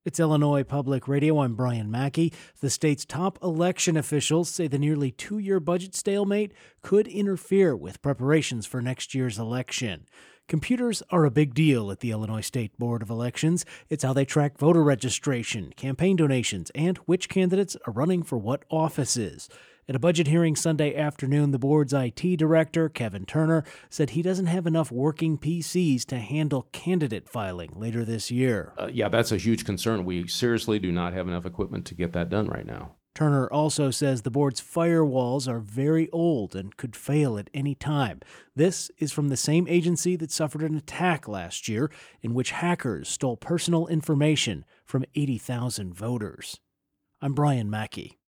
It's Illinois Public Radio. I'm Brian Mackey. The state's top election officials say the nearly two-year budget stalemate could interfere with preparations for next year's election. Computers are a big deal at the Illinois State Board of Elections. It's how they track voter registration, campaign donations, and which candidates are running for what offices. At a budget hearing Sunday afternoon, the board's IT director, Kevin Turner, said he doesn't have enough working PCs to handle candidate filing later this year. Yeah, that's a huge concern. We seriously do not have enough equipment to get that done right now. Turner also says the board's firewalls are very old and could fail at any time. This is from the same agency that suffered an attack last year in which hackers stole personal information from 80,000 voters. I'm Brian Mackey.